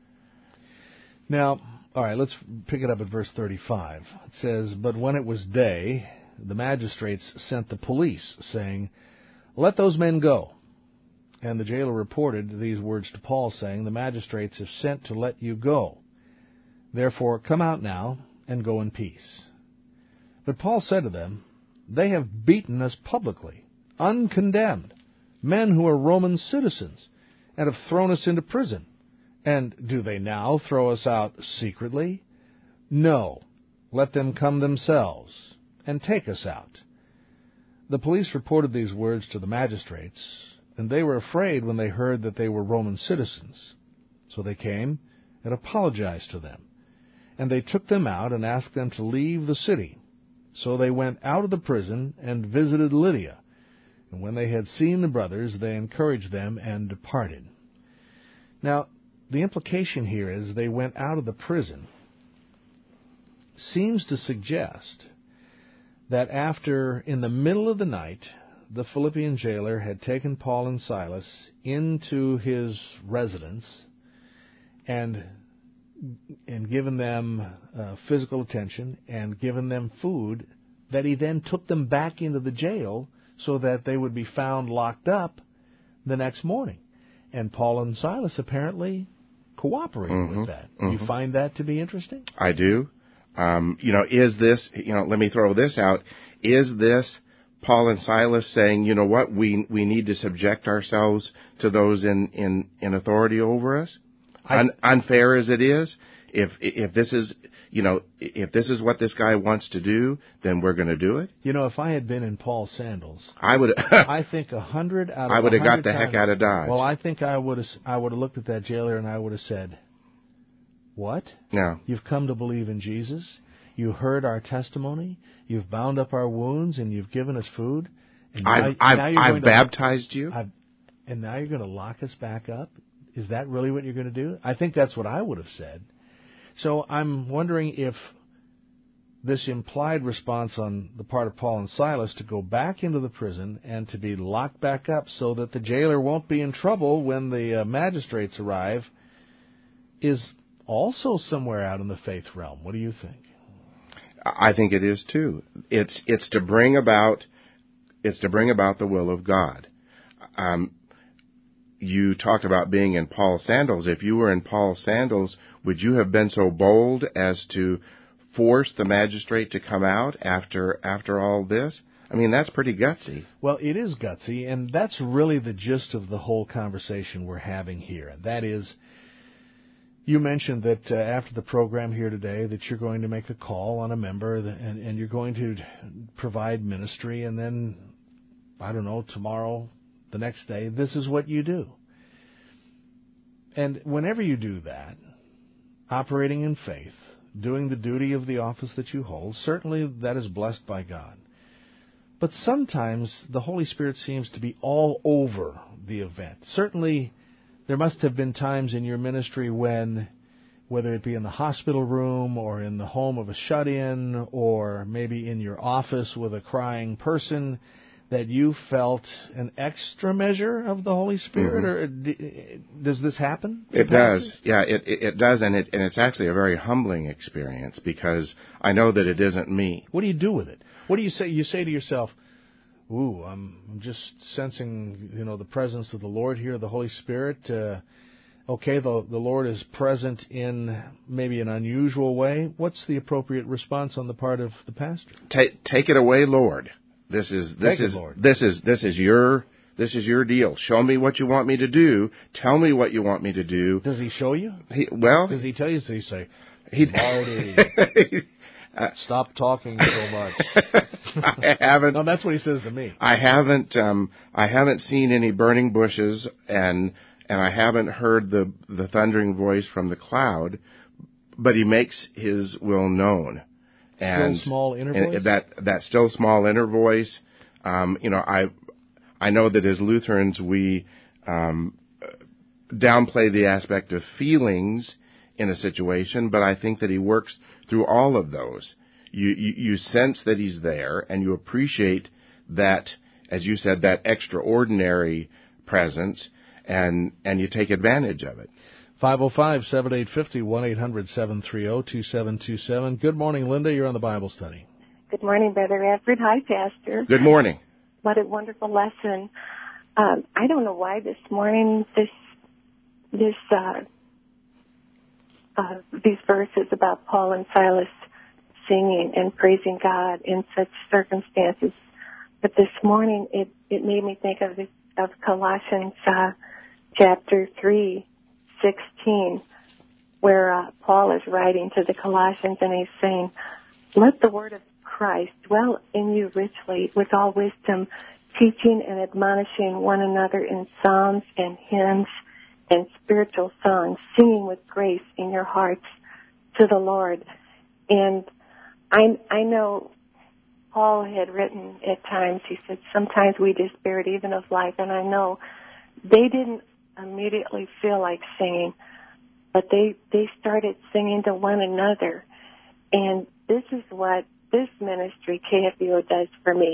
Now, all right, let's pick it up at verse thirty-five. It says, "But when it was day, the magistrates sent the police, saying, 'Let those men go.' And the jailer reported these words to Paul, saying, 'The magistrates have sent to let you go. Therefore come out now and go in peace.' But Paul said to them, 'They have beaten us publicly, uncondemned, men who are Roman citizens, and have thrown us into prison. And do they now throw us out secretly? No, let them come themselves and take us out.' The police reported these words to the magistrates, and they were afraid when they heard that they were Roman citizens. So they came and apologized to them. And they took them out and asked them to leave the city. So they went out of the prison and visited Lydia. And when they had seen the brothers, they encouraged them and departed." Now, the implication here is they went out of the prison seems to suggest that after, in the middle of the night, the Philippian jailer had taken Paul and Silas into his residence and and given them uh, physical attention and given them food, that he then took them back into the jail so that they would be found locked up the next morning. And Paul and Silas apparently cooperated mm-hmm, with that. Mm-hmm. You find that to be interesting? I do. Um, you know, is this, you know, let me throw this out. Is this Paul and Silas saying, you know what, we we need to subject ourselves to those in, in, in authority over us? Un, unfair as it is, if if this is, you know, if this is what this guy wants to do, then we're going to do it. You know, if I had been in Paul's sandals, I would. I think a hundred out of I would have got the times, heck out of Dodge. Well, I think I would have. I would have looked at that jailer and I would have said, "What? No. You've come to believe in Jesus. You heard our testimony. You've bound up our wounds and you've given us food. And I've now, I've, now you're I've going baptized to, you. I've, and now you're going to lock us back up. Is that really what you're going to do?" I think that's what I would have said. So I'm wondering if this implied response on the part of Paul and Silas to go back into the prison and to be locked back up so that the jailer won't be in trouble when the uh, magistrates arrive is also somewhere out in the faith realm. What do you think? I think it is too. It's it's to bring about it's to bring about the will of God. Um, You talked about being in Paul's sandals. If you were in Paul's sandals, would you have been so bold as to force the magistrate to come out after after all this? I mean, that's pretty gutsy. Well, it is gutsy, and that's really the gist of the whole conversation we're having here. And that is, you mentioned that uh, after the program here today that you're going to make a call on a member and, and you're going to provide ministry, and then, I don't know, tomorrow, the next day, this is what you do. And whenever you do that, operating in faith, doing the duty of the office that you hold, certainly that is blessed by God. But sometimes the Holy Spirit seems to be all over the event. Certainly there must have been times in your ministry when, whether it be in the hospital room or in the home of a shut-in or maybe in your office with a crying person, that you felt an extra measure of the Holy Spirit, mm-hmm. or does this happen? It does, yeah, it, it it does, and it and it's actually a very humbling experience because I know that it isn't me. What do you do with it? What do you say? You say to yourself, "Ooh, I'm, I'm just sensing, you know, the presence of the Lord here, the Holy Spirit." Uh, okay, the the Lord is present in maybe an unusual way. What's the appropriate response on the part of the pastor? Take take it away, Lord. This is this Take is it, Lord. this is this is your this is your deal. Show me what you want me to do. Tell me what you want me to do. Does he show you? He, well, does he tell you? Does he say, he, Marty, stop talking so much? I haven't. No, that's what he says to me. I haven't. Um, I haven't seen any burning bushes, and and I haven't heard the the thundering voice from the cloud. But he makes his will known. And, still small inner and voice? that that still small inner voice. Um, you know, I I know that as Lutherans we um, downplay the aspect of feelings in a situation, but I think that he works through all of those. You, you you sense that he's there, and you appreciate that, as you said, that extraordinary presence, and and you take advantage of it. five oh five, seven eight five oh, one eight hundred, seven three zero, two seven two seven. Good morning, Linda. You're on the Bible study. Good morning, Brother Everett. Hi, Pastor. Good morning. What a wonderful lesson. Um, I don't know why this morning this this uh, uh, these verses about Paul and Silas singing and praising God in such circumstances, but this morning it, it made me think of of Colossians uh, chapter three. sixteen, where uh, Paul is writing to the Colossians and he's saying, "Let the word of Christ dwell in you richly with all wisdom, teaching and admonishing one another in psalms and hymns and spiritual songs, singing with grace in your hearts to the Lord." And I, I know Paul had written at times, he said, sometimes we despair even of life, and I know they didn't immediately feel like singing, but they they started singing to one another. And this is what this ministry, K F U O, does for me.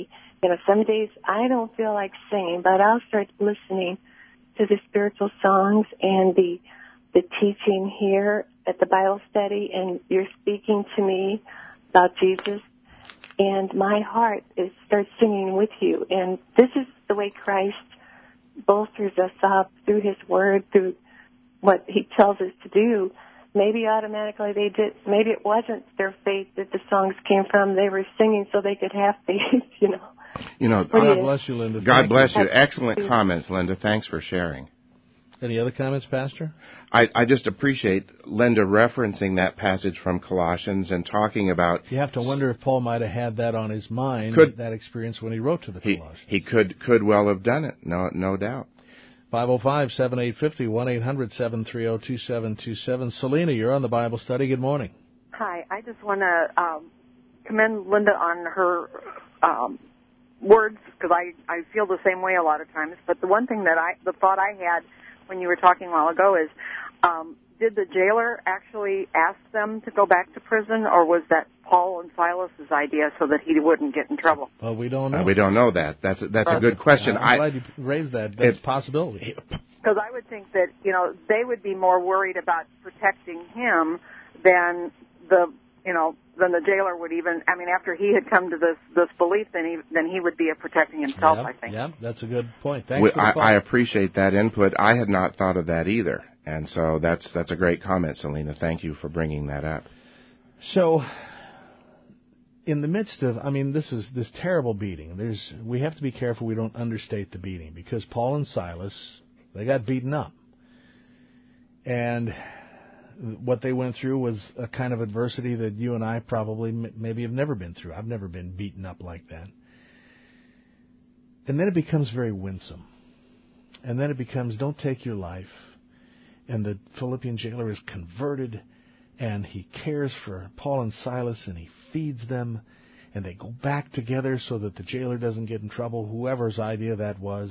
you know, some days I don't feel like singing, but I'll start listening to the spiritual songs and the the teaching here at the Bible study, and you're speaking to me about Jesus, and my heart is starts singing with you. And this is the way Christ bolsters us up through His Word, through what He tells us to do. Maybe automatically they did. Maybe it wasn't their faith that the songs came from. They were singing so they could have faith. You know. You know. God bless you, Linda. God Thank bless you. you. Excellent comments, Linda. Thanks for sharing. Any other comments, Pastor? I, I just appreciate Linda referencing that passage from Colossians and talking about... You have to wonder if Paul might have had that on his mind, could, that experience when he wrote to the he, Colossians. He could could well have done it, no no doubt. five oh five, seven eight five oh, one eight hundred, seven three zero, two seven two seven. Selena, you're on the Bible study. Good morning. Hi. I just want to um, commend Linda on her um, words, because I, I feel the same way a lot of times. But the one thing that I, the thought I had when you were talking a while ago is, um, did the jailer actually ask them to go back to prison, or was that Paul and Silas's idea so that he wouldn't get in trouble? Well, we don't know. Uh, we don't know that. That's that's a good question. I'm I, glad you raised that. That's a possibility. Because I would think that, you know, they would be more worried about protecting him than the, you know, than the jailer would even. I mean, after he had come to this this belief, then he then he would be protecting himself. Yeah, I think. Yeah, that's a good point. Thanks we, for the call. I, I appreciate that input. I had not thought of that either, and so that's that's a great comment, Selena. Thank you for bringing that up. So, in the midst of, I mean, this is this terrible beating. There's we have to be careful we don't understate the beating, because Paul and Silas, they got beaten up, and what they went through was a kind of adversity that you and I probably maybe have never been through. I've never been beaten up like that. And then it becomes very winsome. And then it becomes, don't take your life. And the Philippian jailer is converted, and he cares for Paul and Silas, and he feeds them, and they go back together so that the jailer doesn't get in trouble, whoever's idea that was.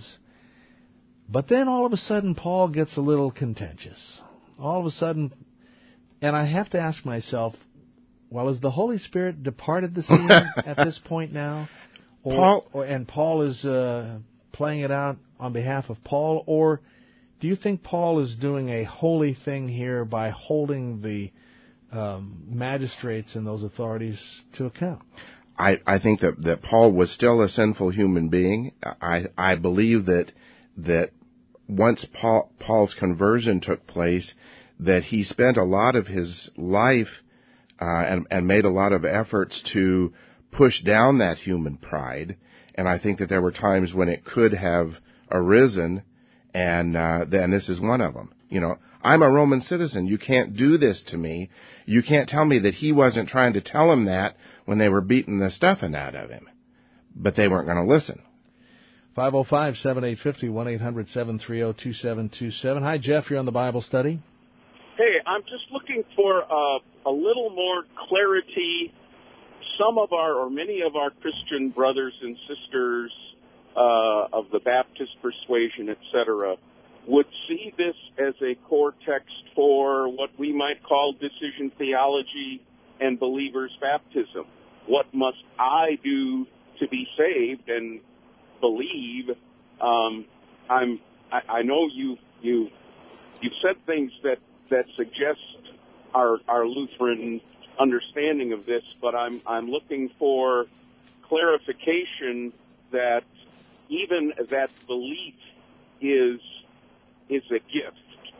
But then all of a sudden, Paul gets a little contentious. All of a sudden, and I have to ask myself, well, has the Holy Spirit departed the scene at this point now? Or, Paul, or, and Paul is uh, playing it out on behalf of Paul? Or do you think Paul is doing a holy thing here by holding the um, magistrates and those authorities to account? I, I think that, that Paul was still a sinful human being. I, I believe that that once Paul, Paul's conversion took place, that he spent a lot of his life uh, and, and made a lot of efforts to push down that human pride. And I think that there were times when it could have arisen, and uh, then this is one of them. You know, I'm a Roman citizen. You can't do this to me. You can't tell me that he wasn't trying to tell him that when they were beating the stuffing out of him. But they weren't going to listen. five oh five, seven eight five oh, one eight hundred, seven three zero, two seven two seven. Hi, Jeff. You're on the Bible study. Hey, I'm just looking for uh, a little more clarity. Some of our, or many of our Christian brothers and sisters uh, of the Baptist persuasion, et cetera, would see this as a core text for what we might call decision theology and believers' baptism. What must I do to be saved and believe? Um, I'm. I, I know you. You. You've said things that, that suggest our our Lutheran understanding of this, but I'm I'm looking for clarification that even that belief is is a gift.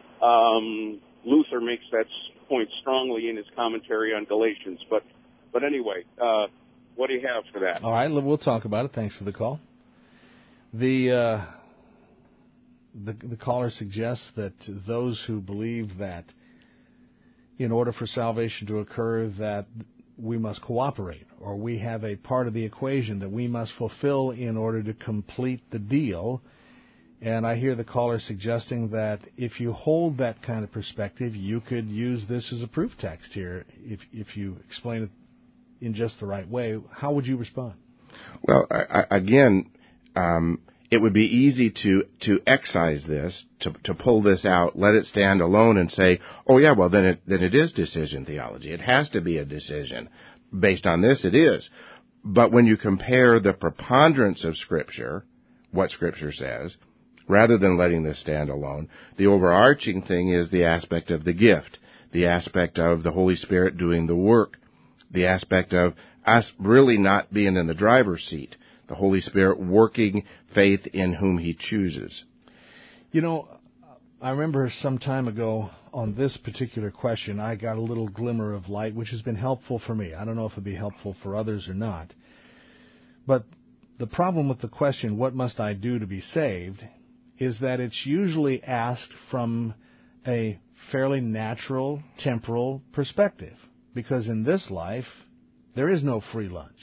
Um, Luther makes that point strongly in his commentary on Galatians. But but anyway, uh, what do you have for that? All right, we'll talk about it. Thanks for the call. The uh, the, the caller suggests that those who believe that in order for salvation to occur, that we must cooperate, or we have a part of the equation that we must fulfill in order to complete the deal. And I hear the caller suggesting that if you hold that kind of perspective, you could use this as a proof text here. If if you explain it in just the right way, how would you respond? Well, I, I, again, um, it would be easy to, to excise this, to, to pull this out, let it stand alone and say, oh yeah, well then it, then it is decision theology. It has to be a decision. Based on this, it is. but when you compare the preponderance of Scripture, what Scripture says, rather than letting this stand alone, the overarching thing is the aspect of the gift, the aspect of the Holy Spirit doing the work, the aspect of us really not being in the driver's seat, the Holy Spirit working faith in whom He chooses. You know, I remember some time ago on this particular question, I got a little glimmer of light, which has been helpful for me. I don't know if it'd be helpful for others or not. But the problem with the question, what must I do to be saved, is that it's usually asked from a fairly natural, temporal perspective. Because in this life, there is no free lunch.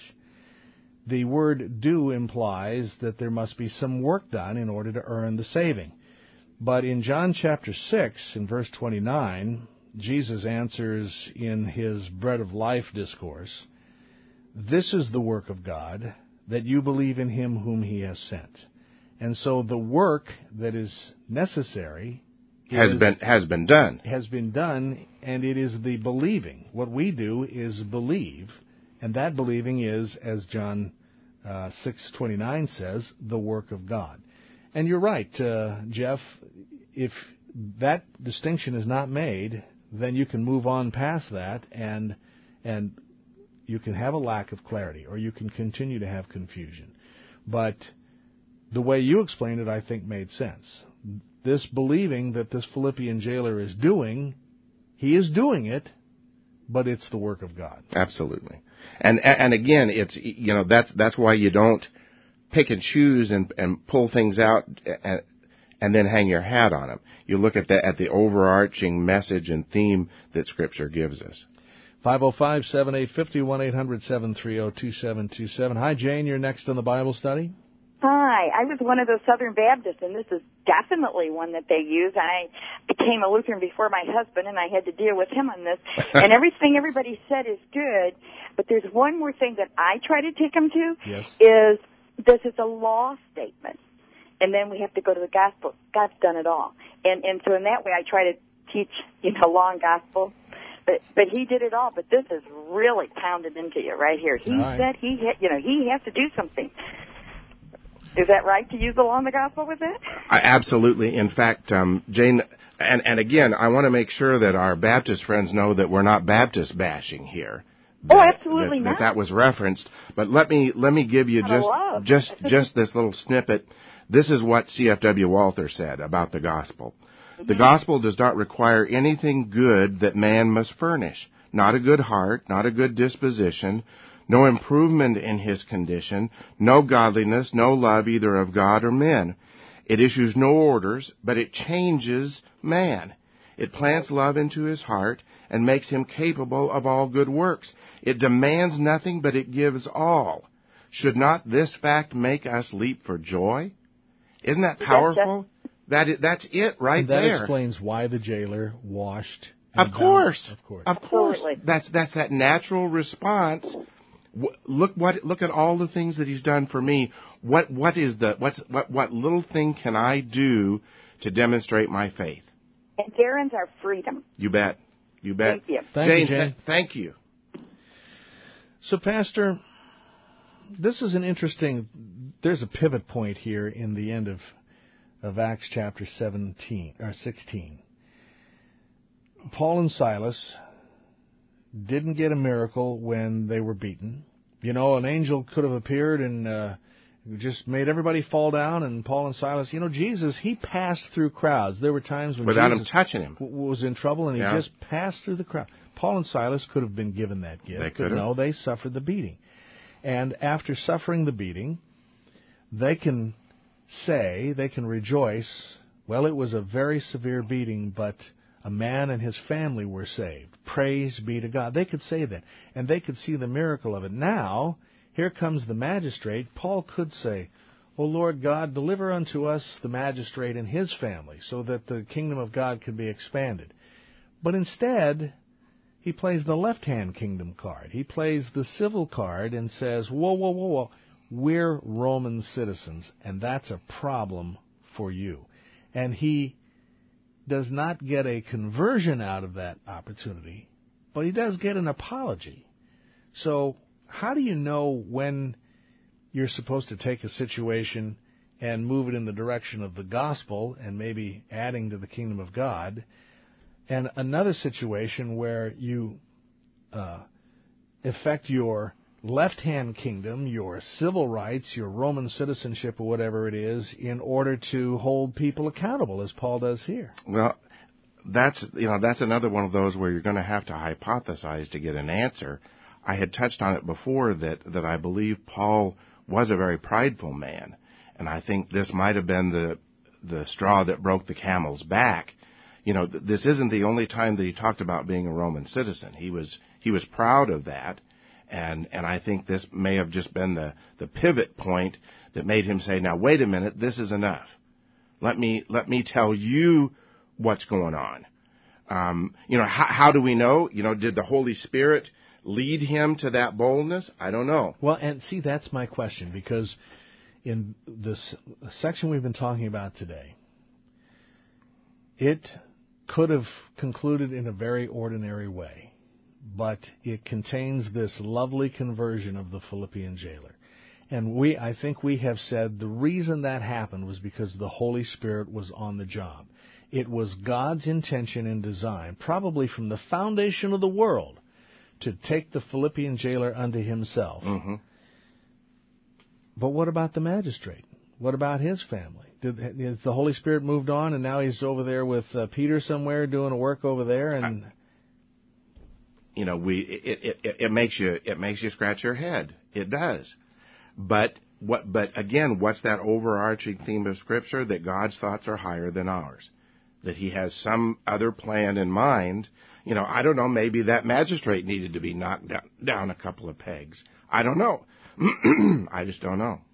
The word do implies that there must be some work done in order to earn the saving. But in John chapter six, in verse twenty-nine, Jesus answers in His bread of life discourse, "This is the work of God, that you believe in Him whom He has sent." And so the work that is necessary has is, been has been done. Has been done, and it is the believing. What we do is believe, and that believing is, as John uh, six twenty-nine says, the work of God. And you're right, uh, Jeff. If that distinction is not made, then you can move on past that, and and you can have a lack of clarity, or you can continue to have confusion. But the way you explained it, I think, made sense. This believing that this Philippian jailer is doing, he is doing it, but it's the work of God. Absolutely. And and again, it's, you know, that's that's why you don't pick and choose and and pull things out and and then hang your hat on them. You look at the at the overarching message and theme that Scripture gives us. five oh five, seven eight five oh, one eight hundred, seven three oh, two seven two seven. Hi, Jane. You're next on the Bible study. Hi. I was one of those Southern Baptists, and this is definitely one that they use. I became a Lutheran before my husband, and I had to deal with him on this. And everything everybody said is good, but there's one more thing that I try to take them to. Yes. Is this is a law statement, and then we have to go to the gospel. God's done it all. And and so in that way I try to teach, you know, law and gospel. But but he did it all. But this is really pounded into you right here. He right. said he ha- you know he has to do something. Is that right to use the law and the gospel with that? I, absolutely. In fact, um, Jane, and and again, I want to make sure that our Baptist friends know that we're not Baptist bashing here. That, oh, absolutely that, not. That that was referenced. But let me let me give you just just just this little snippet. This is what C F W Walther said about the gospel. Mm-hmm. The gospel does not require anything good that man must furnish. Not a good heart, not a good disposition, no improvement in his condition, no godliness, no love either of God or men. It issues no orders, but it changes man. It plants love into his heart and makes him capable of all good works. It demands nothing, but it gives all. Should not this fact make us leap for joy? Isn't that powerful? That is, that's it right and that there. That explains why the jailer washed. Of course, of course, of course. Absolutely. That's that's that natural response. Look what look at all the things that he's done for me. What what is the what's what what little thing can I do to demonstrate my faith? And therein's our freedom. You bet. You bet. Thank you. Thank Jane, you, Jane. Th- thank you. So, Pastor, this is an interesting. There's a pivot point here in the end of of Acts chapter seventeen or sixteen. Paul and Silas didn't get a miracle when they were beaten. You know, an angel could have appeared and uh, just made everybody fall down, and Paul and Silas, you know, Jesus, he passed through crowds. There were times when Without Jesus him touching him. w- was in trouble, and he Yeah. just passed through the crowd. Paul and Silas could have been given that gift, They but could have. no, they suffered the beating. And after suffering the beating, they can say, they can rejoice, well, it was a very severe beating, but a man and his family were saved. Praise be to God. They could say that, and they could see the miracle of it. Now, here comes the magistrate. Paul could say, O Lord God, deliver unto us the magistrate and his family, so that the kingdom of God could be expanded. But instead, he plays the left-hand kingdom card. He plays the civil card and says, whoa, whoa, whoa, whoa, we're Roman citizens, and that's a problem for you. And he does not get a conversion out of that opportunity, but he does get an apology. So how do you know when you're supposed to take a situation and move it in the direction of the gospel and maybe adding to the kingdom of God, and another situation where you uh, affect your left-hand kingdom, your civil rights, your Roman citizenship, or whatever it is, in order to hold people accountable, as Paul does here? Well, that's you know that's another one of those where you're going to have to hypothesize to get an answer. I had touched on it before that that I believe Paul was a very prideful man, and I think this might have been the the straw that broke the camel's back. You know, th- this isn't the only time that he talked about being a Roman citizen. He was he was proud of that, and and I think this may have just been the the pivot point that made him say, "Now wait a minute, this is enough. Let me let me tell you what's going on." Um, you know, how, how do we know? You know, did the Holy Spirit lead him to that boldness? I don't know. Well, and see, that's my question, because in this section we've been talking about today, it could have concluded in a very ordinary way, but it contains this lovely conversion of the Philippian jailer. And we, I think we have said the reason that happened was because the Holy Spirit was on the job. It was God's intention and design, probably from the foundation of the world, to take the Philippian jailer unto himself. Mm-hmm. But what about the magistrate? What about his family? Did, has the Holy Spirit moved on, and now he's over there with uh, Peter somewhere doing a work over there? And I, you know, we it, it it makes you it makes you scratch your head. It does. But what? But again, what's that overarching theme of Scripture? That God's thoughts are higher than ours. That He has some other plan in mind. You know, I don't know. Maybe that magistrate needed to be knocked down, down a couple of pegs. I don't know. I just don't know.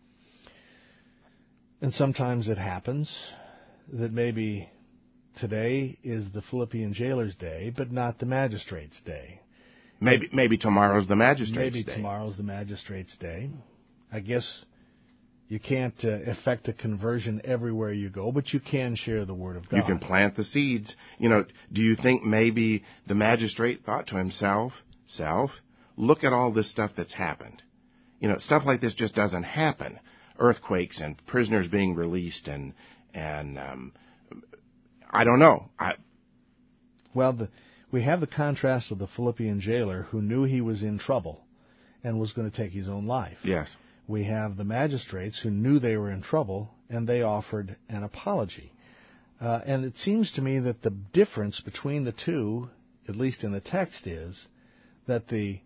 And sometimes it happens that maybe today is the Philippian jailer's day, but not the magistrate's day. Maybe maybe tomorrow's the magistrate's maybe day. Maybe tomorrow's the magistrate's day. I guess you can't uh, effect a conversion everywhere you go, but you can share the Word of God. You can plant the seeds. You know, do you think maybe the magistrate thought to himself, self, look at all this stuff that's happened. You know, stuff like this just doesn't happen. Earthquakes and prisoners being released and, and um, I don't know. I, well, the, we have the contrast of the Philippian jailer who knew he was in trouble and was going to take his own life. Yes. We have the magistrates who knew they were in trouble, and they offered an apology. Uh, and it seems to me that the difference between the two, at least in the text, is that the,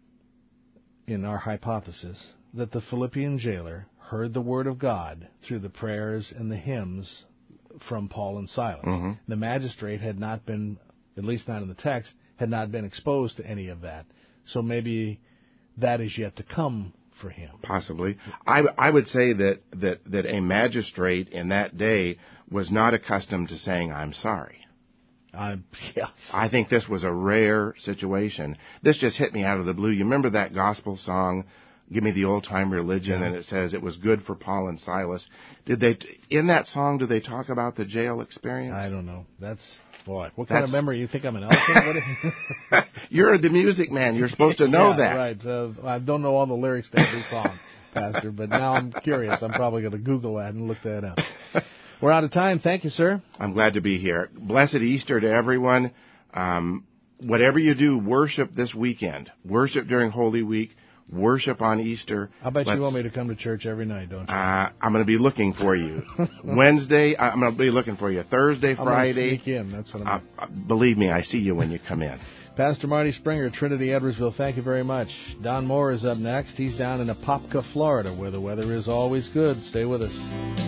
in our hypothesis, that the Philippian jailer heard the word of God through the prayers and the hymns from Paul and Silas. Mm-hmm. The magistrate had not been, at least not in the text, had not been exposed to any of that. So maybe that is yet to come for him. Possibly. I, I would say that, that, that a magistrate in that day was not accustomed to saying, "I'm sorry." Uh, yes. I think this was a rare situation. This just hit me out of the blue. You remember that gospel song, "Give Me the Old Time Religion," yeah. And it says it was good for Paul and Silas. Did they, in that song, do they talk about the jail experience? I don't know. That's, boy, what That's, kind of memory? You think I'm an elephant? You're the music man. You're supposed to know yeah, that. Right. Uh, I don't know all the lyrics to every song, Pastor, but now I'm curious. I'm probably going to Google that and look that up. We're out of time. Thank you, sir. I'm glad to be here. Blessed Easter to everyone. Um, whatever you do, worship this weekend. Worship during Holy Week. Worship on Easter. I bet Let's, you want me to come to church every night, don't you? Uh, I'm going to be looking for you. Wednesday, I'm going to be looking for you. Thursday, I'm Friday. Sneak in. That's what I'm uh, Believe me, I see you when you come in. Pastor Marty Springer, Trinity Edwardsville, thank you very much. Don Moore is up next. He's down in Apopka, Florida, where the weather is always good. Stay with us.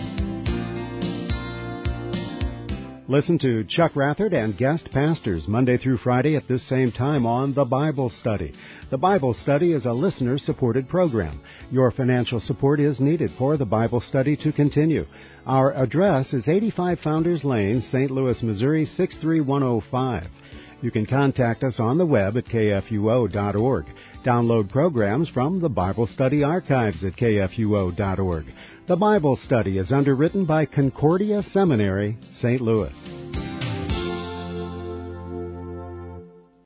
Listen to Chuck Rathert and guest pastors Monday through Friday at this same time on The Bible Study. The Bible Study is a listener-supported program. Your financial support is needed for the Bible Study to continue. Our address is eighty-five Founders Lane, Saint Louis, Missouri, six three one oh five. You can contact us on the web at k f u o dot org. Download programs from the Bible Study archives at k f u o dot org. The Bible Study is underwritten by Concordia Seminary, Saint Louis.